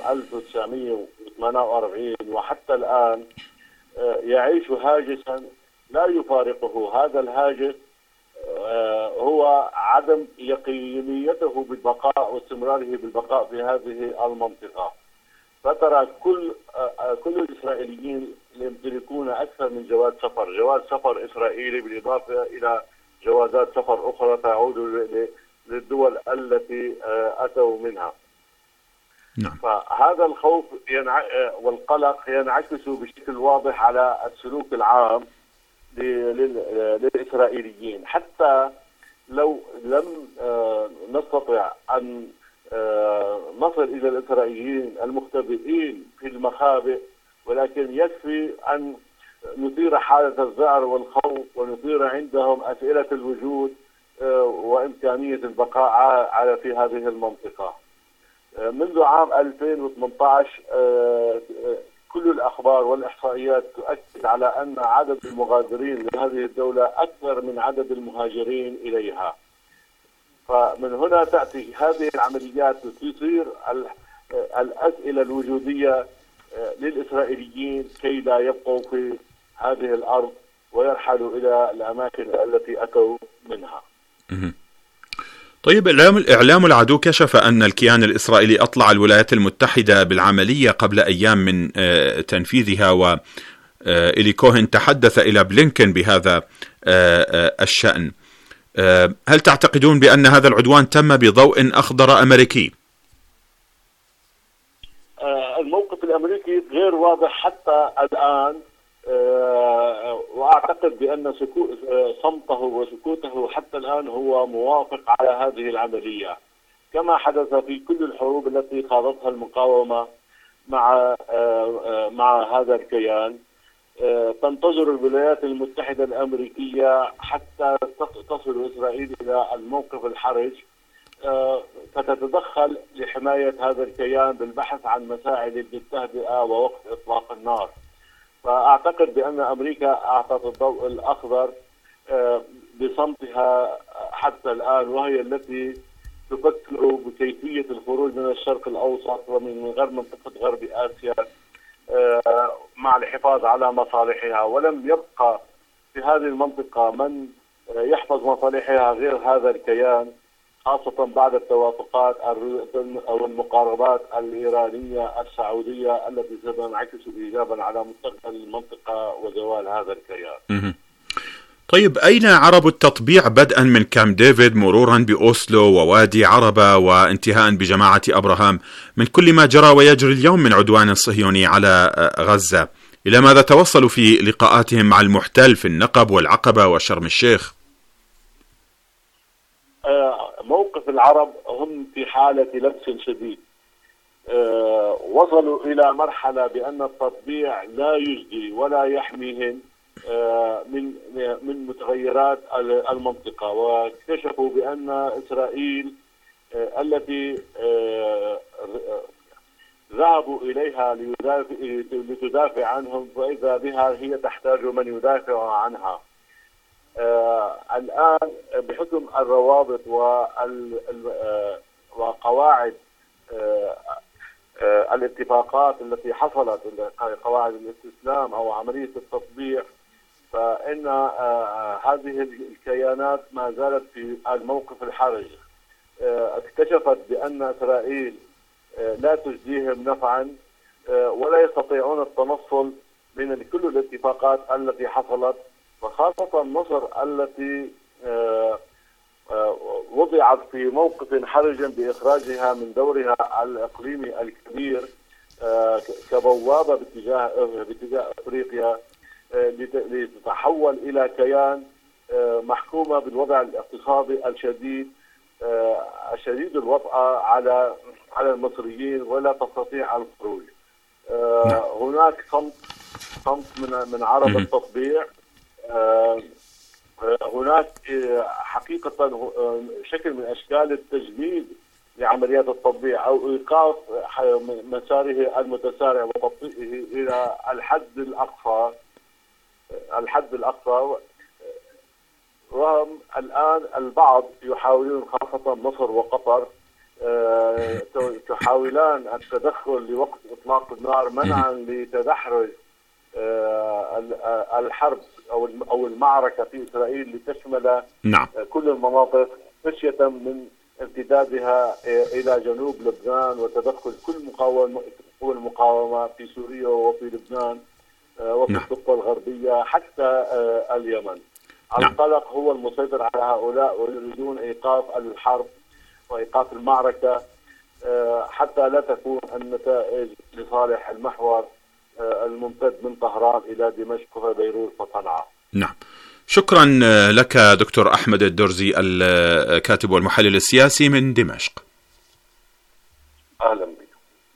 1948 وحتى الآن يعيش هاجسا لا يفارقه. هذا الهاجس هو عدم يقينيته بالبقاء واستمراره بالبقاء في هذه المنطقة. فترى كل الإسرائيليين يمتلكون أكثر من جواز سفر إسرائيلي بالإضافة إلى جوازات سفر أخرى تعود للدول التي أتوا منها. نعم. فهذا الخوف والقلق ينعكس بشكل واضح على السلوك العام للإسرائيليين، حتى لو لم نستطع أن نصل إلى الإسرائيليين المختبئين في المخابئ، ولكن يكفي أن نثير حالة الذعر والخوف ونثير عندهم أسئلة الوجود وإمكانية البقاء على في هذه المنطقة. منذ عام 2018 كل الأخبار والإحصائيات تؤكد على أن عدد المغادرين لهذه الدولة أكثر من عدد المهاجرين إليها. فمن هنا تأتي هذه العمليات تثير الأسئلة الوجودية للإسرائيليين كي لا يبقوا في هذه الأرض ويرحلوا إلى الأماكن التي أتوا منها. طيب، إعلام العدو كشف أن الكيان الإسرائيلي أطلع الولايات المتحدة بالعملية قبل أيام من تنفيذها، وإلي كوهن تحدث إلى بلينكن بهذا الشأن. هل تعتقدون بأن هذا العدوان تم بضوء أخضر أمريكي؟ الموقف الأمريكي غير واضح حتى الآن، وأعتقد بأن صمته وسكوته حتى الآن هو موافق على هذه العملية، كما حدث في كل الحروب التي خاضتها المقاومة مع هذا الكيان. تنتظر الولايات المتحدة الأمريكية حتى تصل إسرائيل إلى الموقف الحرج، فتتدخل لحماية هذا الكيان بالبحث عن مساعي للتهدئة ووقف إطلاق النار. فأعتقد بأن أمريكا أعطت الضوء الأخضر بصمتها حتى الآن، وهي التي تفكر بكيفية الخروج من الشرق الأوسط ومن منطقة غرب آسيا مع الحفاظ على مصالحها، ولم يبقى في هذه المنطقة من يحفظ مصالحها غير هذا الكيان، خاصة بعد التوافقات أو المقاربات الإيرانية السعودية التي ستنعكس إيجابا على مستقبل المنطقة وزوال هذا الكيان. طيب، أين عرب التطبيع بدءا من كامب ديفيد مرورا بأوسلو ووادي عربة وانتهاء بجماعة أبراهام، من كل ما جرى ويجري اليوم من عدوان صهيوني على غزة؟ إلى ماذا توصلوا في لقاءاتهم مع المحتل في النقب والعقبة وشرم الشيخ؟ موقف العرب هم في حالة لبس شديد. وصلوا إلى مرحلة بأن التطبيع لا يجدي ولا يحميهم من متغيرات المنطقة، واكتشفوا بأن إسرائيل التي ذهبوا إليها لتدافع عنهم، فإذا بها هي تحتاج من يدافع عنها. الآن بحكم الروابط وقواعد الاتفاقات التي حصلت، قواعد الاستسلام أو عملية التطبيع، فإن هذه الكيانات ما زالت في الموقف الحرج. اكتشفت بأن إسرائيل لا تجديهم نفعا ولا يستطيعون التنصل من كل الاتفاقات التي حصلت، وخاصة مصر التي وضعت في موقف حرج بإخراجها من دورها الإقليمي الكبير كبوابة باتجاه أفريقيا لتتحول إلى كيان محكومة بالوضع الاقتصادي الشديد الوطأة على المصريين، ولا تستطيع الخروج. هناك صمت من عرب التطبيع. هناك حقيقة شكل من أشكال التجميد لعمليات التطبيع أو إيقاف مساره المتسارع وتبطيئه إلى الحد الأقصى. وهم الآن البعض يحاولون، خاصة مصر وقطر، تحاولان التدخل لوقف إطلاق النار منعا لتدحرج الحرب أو المعركة في إسرائيل لتشمل كل المناطق، خشية من امتدادها إلى جنوب لبنان وتدخل كل قوى المقاومة في سوريا وفي لبنان وفي الضفة الغربية حتى اليمن. القلق هو المسيطر على هؤلاء ويريدون إيقاف الحرب وإيقاف المعركة حتى لا تكون النتائج لصالح المحور الممتد من طهران إلى دمشق وبيروت وصنعاء. نعم، شكرا لك دكتور أحمد الدرزي الكاتب والمحلل السياسي من دمشق. أهلا بك.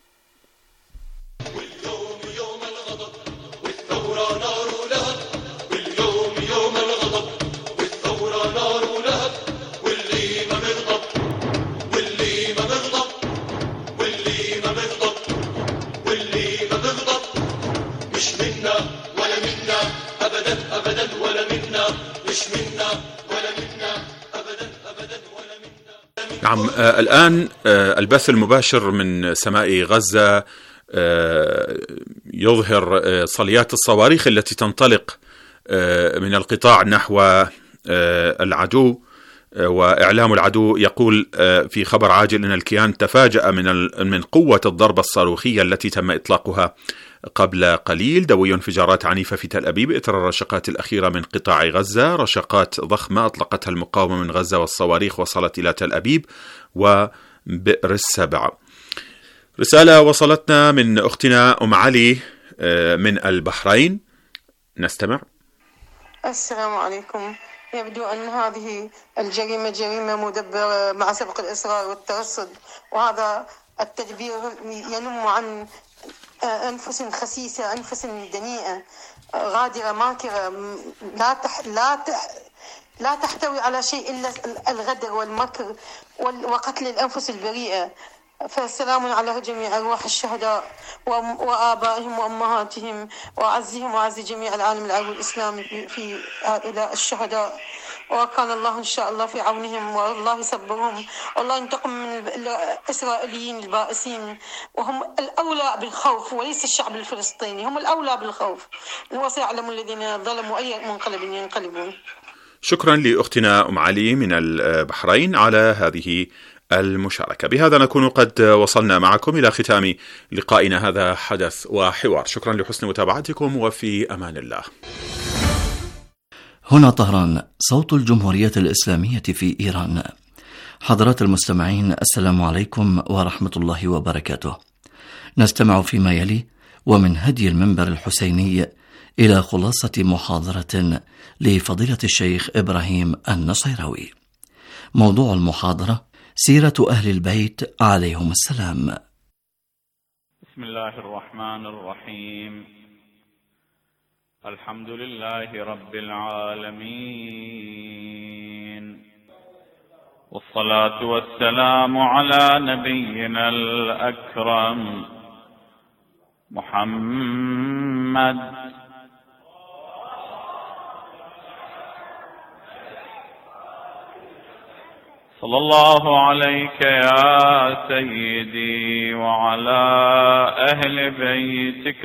واليوم يوم الغضب والثورة نار ولهب، واليوم يوم الغضب والثورة نار ولهب، واللي ما بيغضب واللي ما بيغضب واللي ما بيغضب واللي ما بيغضب مش منا ولا منا أبدا أبدا ولا منا، مش منا ولا منا أبدا أبدا ولا منا. نعم، الآن البث المباشر من سماء غزة يظهر صليات الصواريخ التي تنطلق من القطاع نحو العدو، وإعلام العدو يقول في خبر عاجل أن الكيان تفاجأ من قوة الضربة الصاروخية التي تم إطلاقها قبل قليل. دوي انفجارات عنيفة في تل أبيب إثر الرشقات الأخيرة من قطاع غزة، رشقات ضخمة أطلقتها المقاومة من غزة والصواريخ وصلت إلى تل أبيب وبئر السبع. رسالة وصلتنا من أختنا أم علي من البحرين، نستمع. السلام عليكم. يبدو أن هذه الجريمة جريمة مدبرة مع سبق الإصرار والترصد، وهذا التدبير ينم عن أنفس خسيسة، أنفس دنيئة غادرة ماكرة لا تحتوي على شيء إلا الغدر والمكر وقتل الأنفس البريئة. فالسلام على جميع أرواح الشهداء وآبائهم وأمهاتهم، وأعزهم وأعز جميع العالم العربي الإسلامي في هؤلاء الشهداء، وكان الله إن شاء الله في عونهم، والله يصبرهم، والله ينتقم من الإسرائيليين البائسين، وهم الأولى بالخوف وليس الشعب الفلسطيني، هم الأولى بالخوف، وسيعلم الذين ظلموا أي منقلب ينقلبون. شكرا لأختنا أم علي من البحرين على هذه المشاركة. بهذا نكون قد وصلنا معكم إلى ختام لقائنا هذا حدث وحوار. شكرا لحسن متابعتكم وفي أمان الله. هنا طهران، صوت الجمهورية الإسلامية في إيران. حضرات المستمعين، السلام عليكم ورحمة الله وبركاته. نستمع فيما يلي ومن هدي المنبر الحسيني إلى خلاصة محاضرة لفضيلة الشيخ إبراهيم النصيراوي. موضوع المحاضرة: سيرة أهل البيت عليهم السلام. بسم الله الرحمن الرحيم. الحمد لله رب العالمين، والصلاة والسلام على نبينا الأكرم محمد صلى الله عليك يا سيدي وعلى أهل بيتك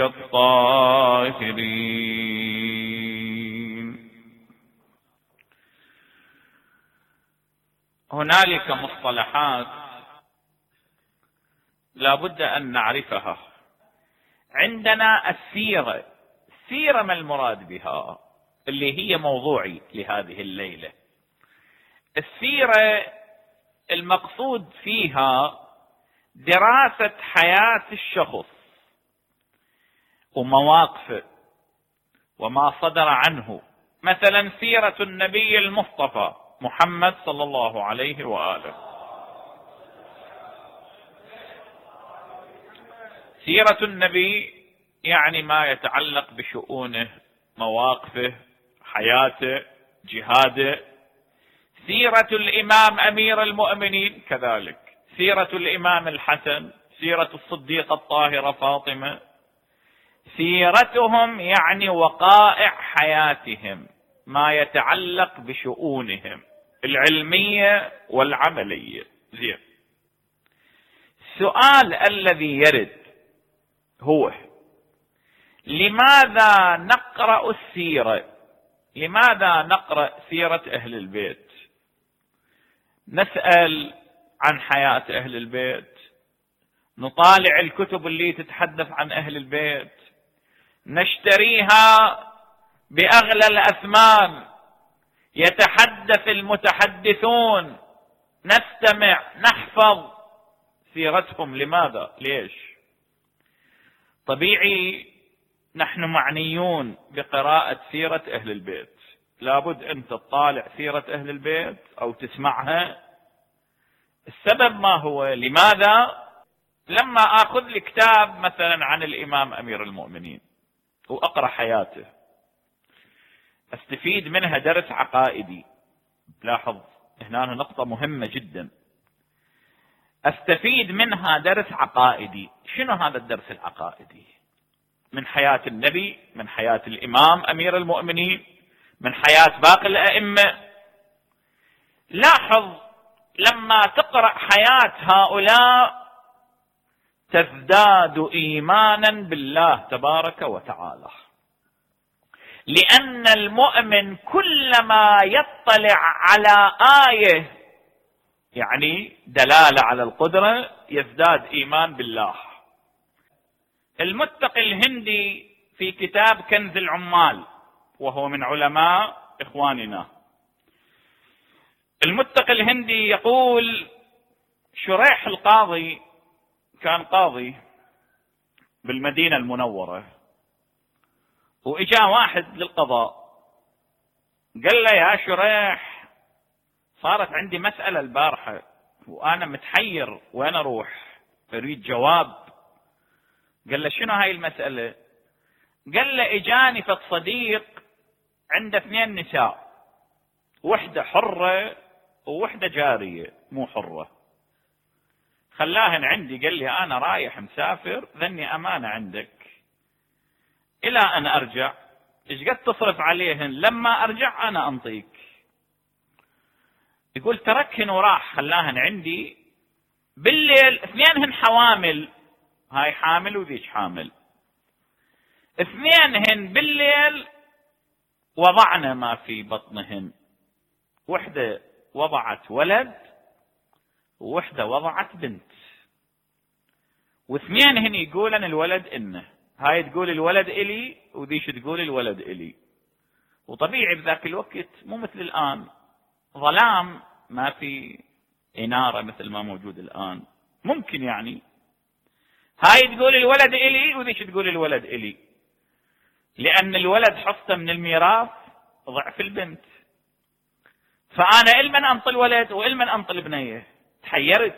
الطاهرين. هنالك مصطلحات لا بد أن نعرفها. عندنا السيرة. السيرة ما المراد بها؟ اللي هي موضوعي لهذه الليلة. السيرة المقصود فيها دراسة حياة الشخص ومواقفه وما صدر عنه. مثلا سيرة النبي المصطفى محمد صلى الله عليه وآله. سيرة النبي يعني ما يتعلق بشؤونه، مواقفه، حياته، جهاده. سيرة الإمام أمير المؤمنين كذلك، سيرة الإمام الحسن، سيرة الصديقة الطاهرة فاطمة. سيرتهم يعني وقائع حياتهم، ما يتعلق بشؤونهم العلمية والعملية. زين، السؤال الذي يرد هو: لماذا نقرأ السيرة؟ لماذا نقرأ سيرة أهل البيت؟ نسأل عن حياة أهل البيت، نطالع الكتب اللي تتحدث عن أهل البيت، نشتريها بأغلى الأثمان، يتحدث المتحدثون، نستمع، نحفظ سيرتهم. لماذا؟ ليش؟ طبيعي نحن معنيون بقراءة سيرة أهل البيت، لابد أن تطالع سيرة أهل البيت أو تسمعها. السبب ما هو؟ لماذا؟ لما أخذ لي كتاب مثلا عن الإمام أمير المؤمنين وأقرأ حياته، أستفيد منها درس عقائدي. لاحظ هنا نقطة مهمة جدا، أستفيد منها درس عقائدي. شنو هذا الدرس العقائدي؟ من حياة النبي، من حياة الإمام أمير المؤمنين، من حياة باقي الأئمة. لاحظ لما تقرأ حياة هؤلاء تزداد إيمانا بالله تبارك وتعالى، لأن المؤمن كلما يطلع على آية يعني دلالة على القدرة يزداد إيمان بالله. المتقي الهندي في كتاب كنز العمال، وهو من علماء إخواننا، المتقي الهندي يقول شريح القاضي كان قاضي بالمدينة المنورة، وإجا واحد للقضاء قال له يا شريح صارت عندي مسألة البارحة وأنا متحير وين أروح، أريد جواب. قال له شنو هاي المسألة؟ قال له إجاني فت صديق عنده 2 نساء، وحدة حرة ووحدة جارية مو حرة، خلاهن عندي، قال لي أنا رايح مسافر ذني أمانة عندك إلى أن أرجع، إيش قد تصرف عليهن؟ لما أرجع أنا أنطيك. يقول تركهن وراح خلاهن عندي. بالليل 2 حوامل، هاي حامل وذيش حامل، 2 بالليل وضعنا ما في بطنهن، وحدة وضعت ولد ووحدة وضعت بنت، و2 يقولن الولد إنه، هاي تقول الولد إلي وذيش تقول الولد إلي. وطبيعي بذاك الوقت مو مثل الآن، ظلام، ما في إنارة مثل ما موجود الآن، ممكن يعني هاي تقول الولد إلي وذيش تقول الولد إلي، لأن الولد حصته من الميراث ضعف البنت، فأنا إلمن أنطي الولد وإلمن أنطي البنية. تحيرت.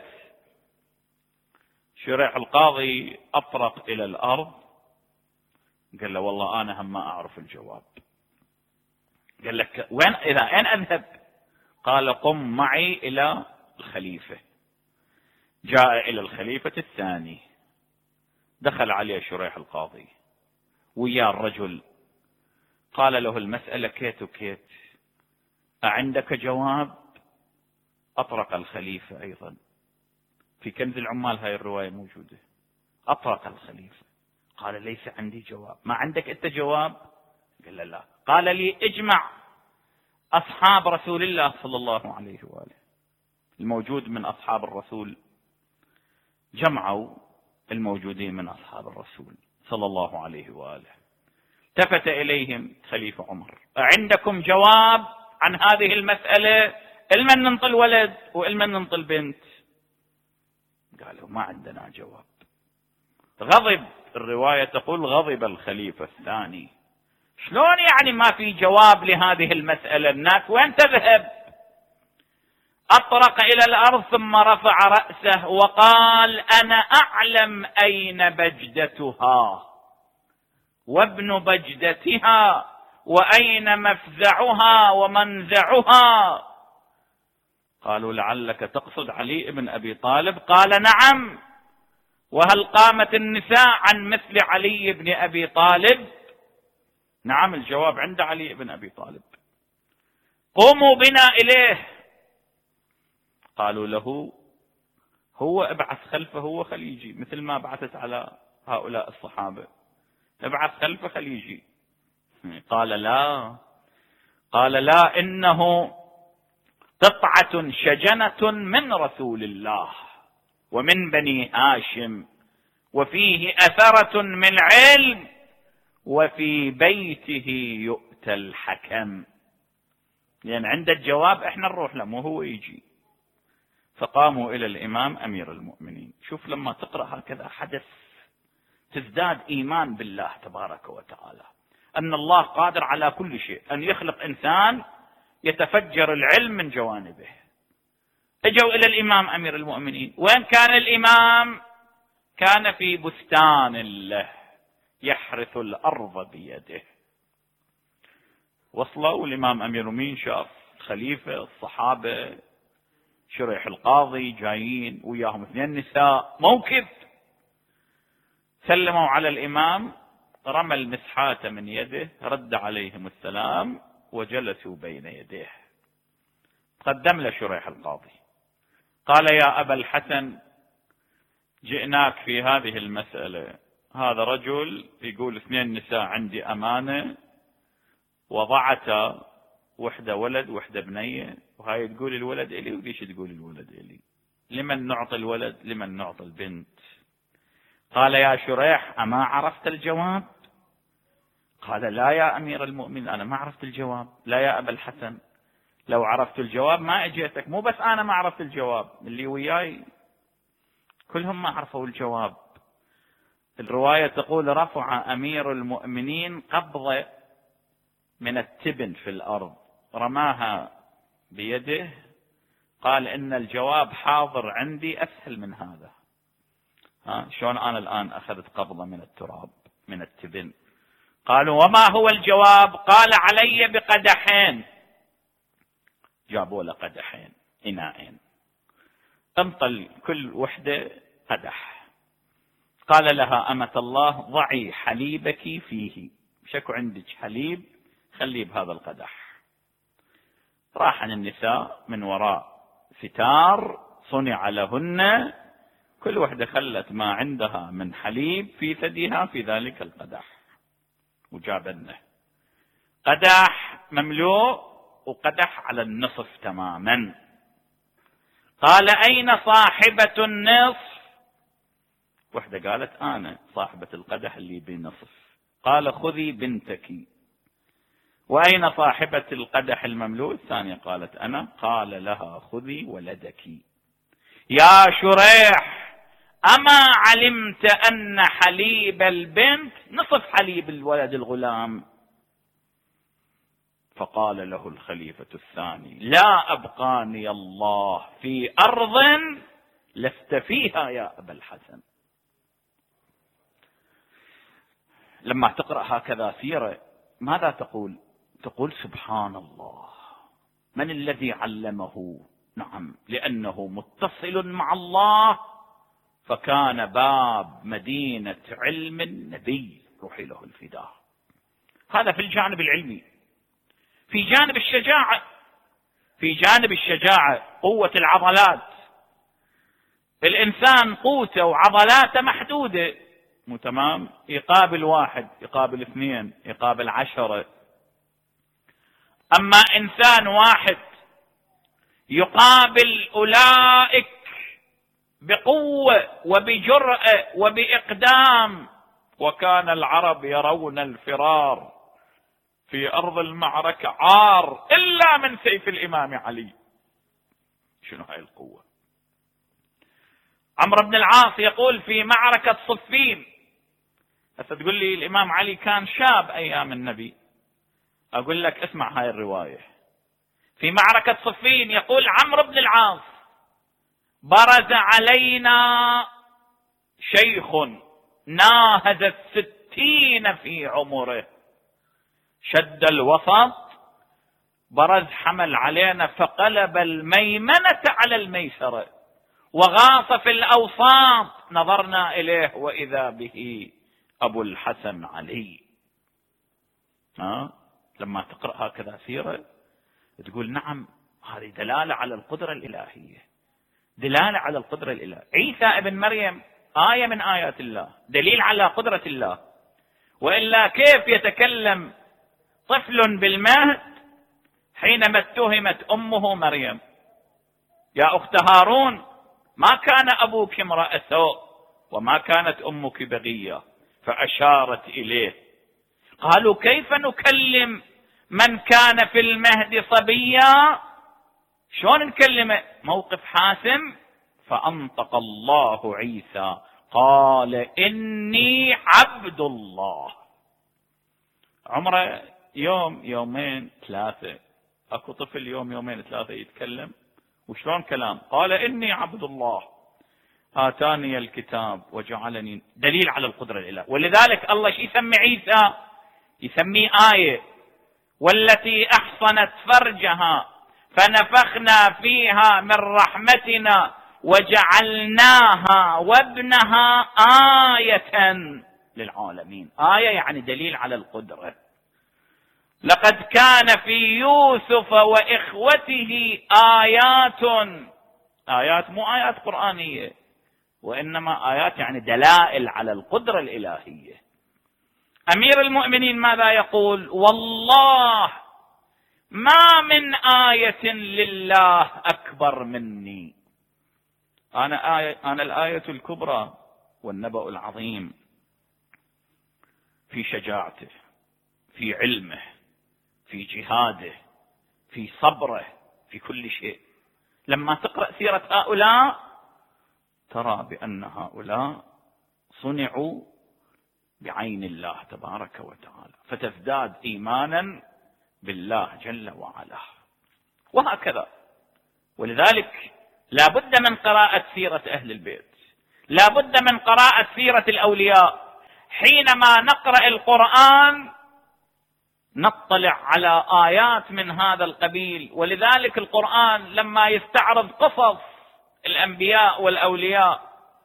شريح القاضي أطرق إلى الأرض قال له والله أنا هم ما أعرف الجواب. قال لك وين إذا أين أذهب؟ قال قم معي إلى الخليفة. جاء إلى الخليفة الثاني، دخل عليه شريح القاضي ويا الرجل، قال له المسألة كيت وكيت، أعندك جواب؟ أطرق الخليفة أيضا، في كنز العمال هاي الرواية موجودة. أطرق الخليفة قال ليس عندي جواب. ما عندك أنت جواب؟ قال لا. قال لي اجمع أصحاب رسول الله صلى الله عليه وآله، الموجود من أصحاب الرسول. جمعوا الموجودين من أصحاب الرسول صلى الله عليه وآله. التفت إليهم خليفة عمر، أعندكم جواب عن هذه المسألة؟ إلمن ننطي الولد وإلمن ننطي البنت؟ قالوا ما عندنا جواب. غضب، الرواية تقول غضب الخليفة الثاني، شلون يعني ما في جواب لهذه المسألة؟ الناس وين تذهب؟ أطرق إلى الأرض ثم رفع رأسه وقال أنا أعلم أين بجدتها وابن بجدتها وأين مفزعها ومنزعها. قالوا لعلك تقصد علي بن أبي طالب؟ قال نعم، وهل قامت النساء عن مثل علي بن أبي طالب؟ نعم، الجواب عند علي بن أبي طالب، قوموا بنا إليه. قالوا له هو ابعث خلفه وخليجي مثل ما بعثت على هؤلاء الصحابة، ابعث خلفه خليه يجي. قال لا إنه قطعة شجنة من رسول الله ومن بني هاشم، وفيه أثرة من علم، وفي بيته يؤتى الحكم. لأن عند الجواب احنا نروح له مو هو يجي. فقاموا إلى الإمام أمير المؤمنين. شوف لما تقرأ هكذا حدث تزداد إيمان بالله تبارك وتعالى، أن الله قادر على كل شيء، أن يخلق إنسان يتفجر العلم من جوانبه. اجوا إلى الإمام أمير المؤمنين. وين كان الإمام؟ كان في بستان له يحرث الأرض بيده. وصلوا الإمام أمير المؤمنين، شاف الخليفة، الصحابة، شريح القاضي جايين وياهم 2 نساء، موكب. سلموا على الإمام، رمى المسحات من يده، رد عليهم السلام وجلسوا بين يديه. قدم له شريح القاضي، قال يا أبا الحسن، جئناك في هذه المسألة. هذا رجل يقول 2 نساء عندي أمانة، وضعت وحدة ولد وحدة بنية، وهاي تقول الولد إلي وليش تقول الولد إلي؟ لمن نعطي الولد لمن نعطي البنت؟ قال يا شريح أما عرفت الجواب؟ قال لا يا أمير المؤمنين أنا ما عرفت الجواب. لا يا أبا الحسن، لو عرفت الجواب ما اجيتك. مو بس أنا ما عرفت الجواب، اللي وياي كلهم ما عرفوا الجواب. الرواية تقول رفع أمير المؤمنين قبضة من التبن في الأرض، رماها بيده، قال إن الجواب حاضر عندي أسهل من هذا. شلون أنا الآن أخذت قبضة من التراب من التبن؟ قالوا وما هو الجواب؟ قال علي بقدحين. جابوا له قدحين، إناءين، انطل كل وحدة قدح. قال لها أمة الله ضعي حليبك فيه، شكو عندك حليب خليه بهذا القدح. راح النساء من وراء ستار صنع لهن، كل وحدة خلت ما عندها من حليب في ثديها في ذلك القدح، وجابنه قدح مملوء وقدح على النصف تماما. قال أين صاحبة النصف؟ وحدة قالت أنا صاحبة القدح اللي بنصف. قال خذي بنتك. وأين صاحبة القدح المملوء؟ الثانية قالت أنا. قال لها خذي ولدك. يا شريح أما علمت أن حليب البنت نصف حليب الولد الغلام؟ فقال له الخليفة الثاني لا أبقاني الله في أرض لست فيها يا أبا الحسن. لما تقرأ هكذا سيرة ماذا تقول؟ تقول سبحان الله، من الذي علمه؟ نعم، لأنه متصل مع الله، فكان باب مدينة علم النبي روحي له الفداء. هذا في الجانب العلمي. في جانب الشجاعة قوة العضلات. الإنسان قوته وعضلاته محدودة، مو تمام؟ يقابل 1 يقابل 2 يقابل 10. أما إنسان واحد يقابل أولئك بقوة وبجرأة وبإقدام. وكان العرب يرون الفرار في أرض المعركة عار إلا من سيف الإمام علي. شنو هاي القوة؟ عمرو بن العاص يقول في معركة صفين، هسه تقول لي الإمام علي كان شاب أيام النبي، أقول لك اسمع هاي الرواية. في معركة صفين يقول عمرو بن العاص برز علينا شيخ ناهز 60 في عمره، شد الوسط، برز حمل علينا فقلب الميمنة على الميسرة وغاص في الأوساط، نظرنا إليه وإذا به أبو الحسن علي. لما تقرأ هكذا سيرة تقول نعم هذه دلالة على القدرة الإلهية، دلالة على القدرة الإلهية. عيسى ابن مريم آية من آيات الله، دليل على قدرة الله. وإلا كيف يتكلم طفل بالمهد حينما اتهمت أمه مريم؟ يا أخت هارون، ما كان أبوك امرأ سوء وما كانت أمك بغية، فأشارت إليه. قالوا كيف نكلم من كان في المهد صبيا؟ شلون نكلمه؟ موقف حاسم. فأنطق الله عيسى قال إني عبد الله. عمره يوم يومين ثلاثة، أكو طفل يوم يومين ثلاثة يتكلم؟ وشلون كلام؟ قال إني عبد الله آتاني الكتاب وجعلني، دليل على القدرة الإله. ولذلك الله شو يسمي عيسى؟ يسميه آية. والتي أحصنت فرجها فنفخنا فيها من رحمتنا وجعلناها وابنها آية للعالمين. آية يعني دليل على القدرة. لقد كان في يوسف وإخوته آيات مو آيات قرآنية، وإنما آيات يعني دلائل على القدرة الإلهية. أمير المؤمنين ماذا يقول؟ والله ما من آية لله أكبر مني. أنا الآية الكبرى والنبأ العظيم في شجاعته، في علمه، في جهاده، في صبره، في كل شيء. لما تقرأ سيرة هؤلاء ترى بأن هؤلاء صنعوا بعين الله تبارك وتعالى، فتزداد إيمانا بالله جل وعلا. وهكذا. ولذلك لا بد من قراءة سيرة أهل البيت، لا بد من قراءة سيرة الأولياء. حينما نقرأ القرآن نطلع على آيات من هذا القبيل. ولذلك القرآن لما يستعرض قصص الأنبياء والأولياء،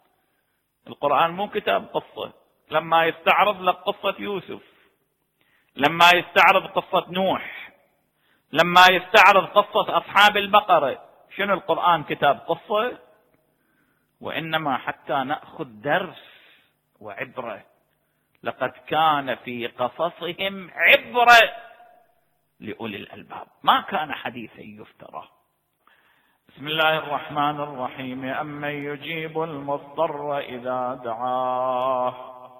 القرآن مو كتاب قصة، لما يستعرض لك قصة يوسف، لما يستعرض قصة نوح، لما يستعرض قصة أصحاب البقرة، شنو القرآن؟ كتاب قصة؟ وإنما حتى نأخذ درس وعبرة. لقد كان في قصصهم عبرة لأولي الألباب، ما كان حديثا يفترى. بسم الله الرحمن الرحيم. أمن يجيب المضطر إذا دعاه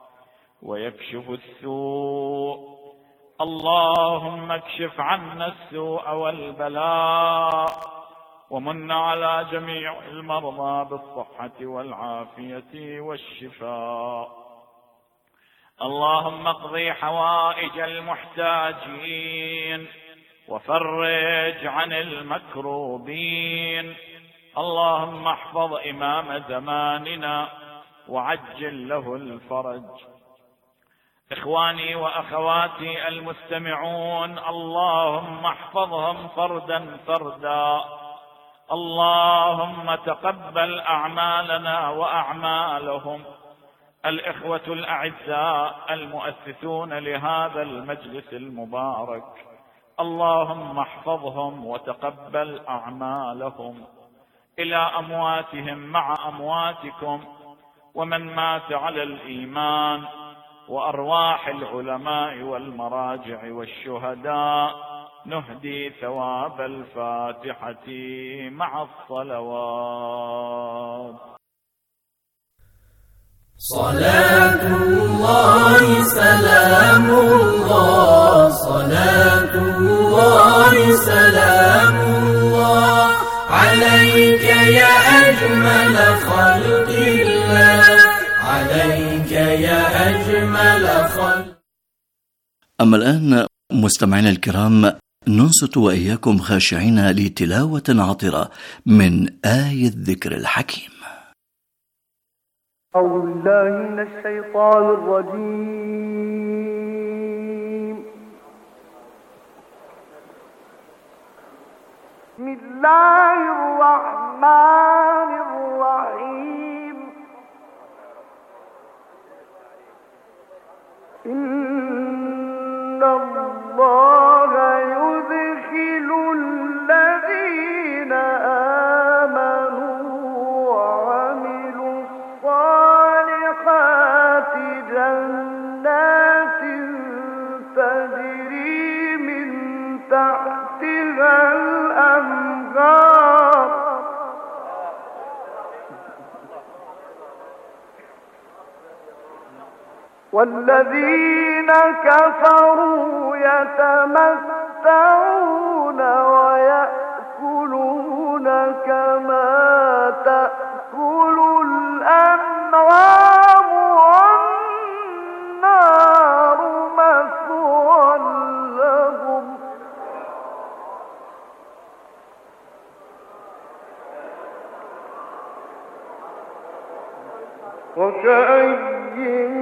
ويكشف السوء، اللهم اكشف عنا السوء والبلاء ومن على جميع المرضى بالصحة والعافية والشفاء. اللهم اقضي حوائج المحتاجين وفرج عن المكروبين. اللهم احفظ إمام زماننا وعجل له الفرج. إخواني وأخواتي المستمعون، اللهم احفظهم فردا فردا. اللهم تقبل أعمالنا وأعمالهم. الإخوة الأعزاء المؤسسون لهذا المجلس المبارك، اللهم احفظهم وتقبل أعمالهم. إلى أمواتهم مع أمواتكم، ومن مات على الإيمان، وأرواح العلماء والمراجع والشهداء، نهدي ثواب الفاتحة مع الصلوات. صلاة الله سلام الله، صلاة الله سلام الله عليك يا أجمل خلق الله، عليك يا أجمل خلق. أما الآن مستمعينا الكرام، ننصت وإياكم خاشعين لتلاوة عطرة من آية الذكر الحكيم. أعوذ بالله من الشيطان الرجيم. بسم الله الرحمن الرحيم. إن الله يدخل الذين آمنوا وعملوا الصالحات جنات تجري من تحتها الأنهار والذين كفروا يتمتعون ويأكلون كما تأكل الأنعام والنار مثوى لهم وكأين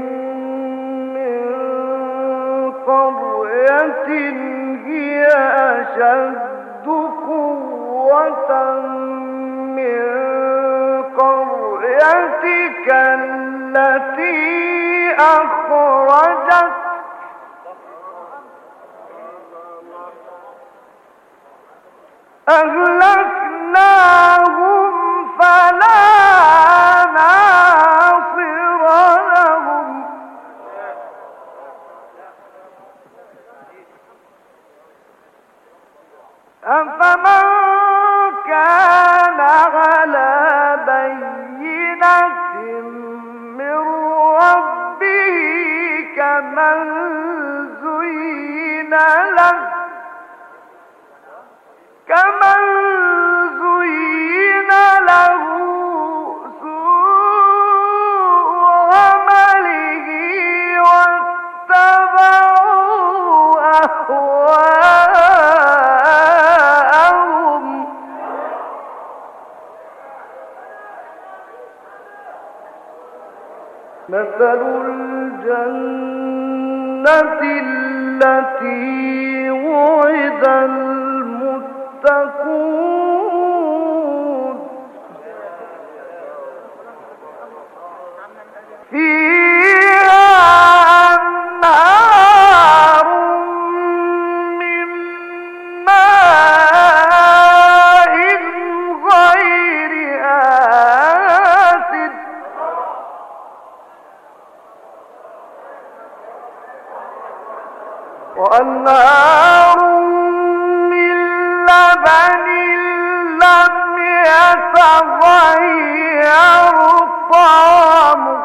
قرية هي أشد قوة من قريتك التي أخرجت أهلكناهم فلا ناصر لهم أفمن كان على بينة من ربه كمن زين له سوء عمله واتبعوا أهواءهم مثل الجنة التي وعد المتقون فيها أنهار من ماء غير آسن وأنهار من لبن لم يتغير طعمه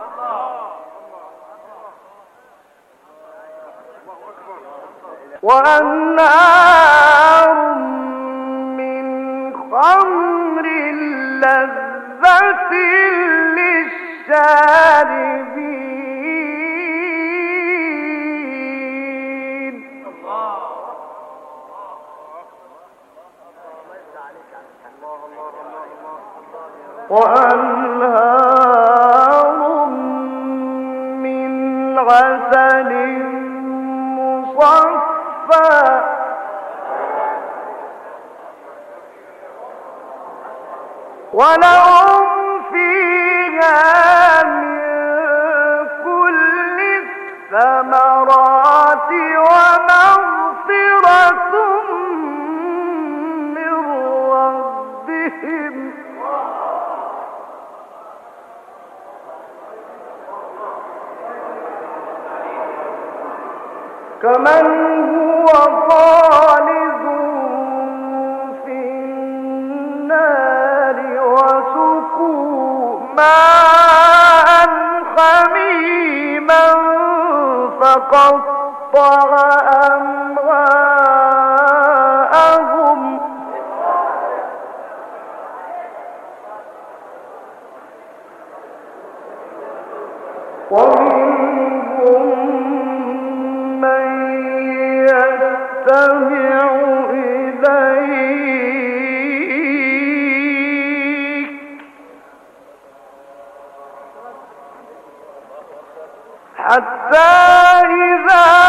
وأنهار من خمر لذة للشاربين وأنهار من عسل مصفى ولهم فيها من كل الثمرات ومغفرة من ربهم كمن هو خالد في النار وسقوا ماء حميما فقطع أمعاءهم ومنهم من يستمع إليك حتى إذا